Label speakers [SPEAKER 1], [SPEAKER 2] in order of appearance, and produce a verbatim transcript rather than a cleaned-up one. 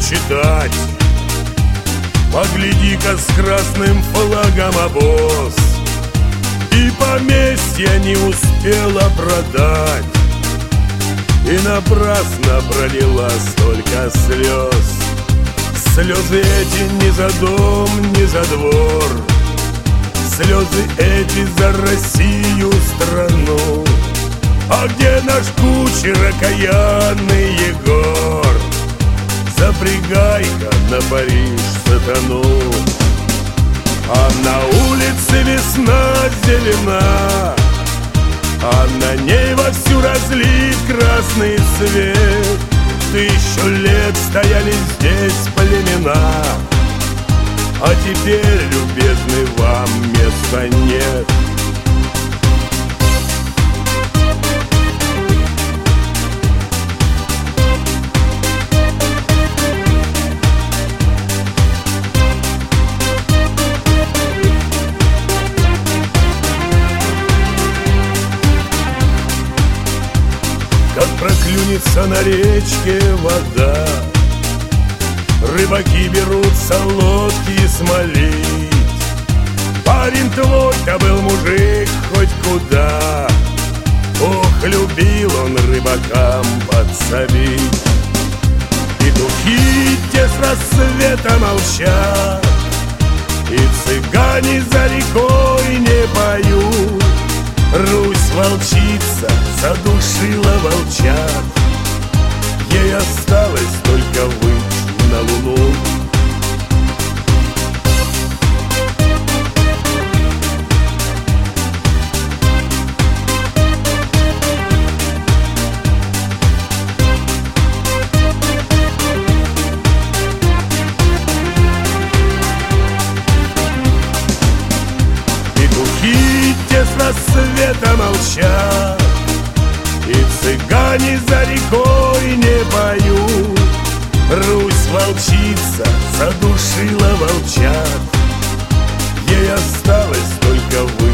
[SPEAKER 1] читать. Погляди-ка, с красным флагом обоз, и поместье не успела продать, и напрасно пролила столько слез. Слезы эти не за дом, не за двор, слезы эти за Россию страну. А где наш кучер окаянный Егор? Запрягай-ка на Париж сатану. А на улице весна зелена, а на ней вовсю разлит красный свет. Тысячу лет стояли здесь племена, а теперь, любезный, вам места нет. Как проклюнется на речке вода, рыбаки берутся лодки смолить. Парень твой-то был мужик хоть куда, ох, любил он рыбакам подсобить. Петухи те с рассвета молчат, и цыгане за рекой не поют. Русь волчица задушила волчат, ей осталось только выйти на луну. Петухи те с рассвета молчат, и цыгане за рекой не поют. Русь волчица задушила волчат, ей осталось только вы.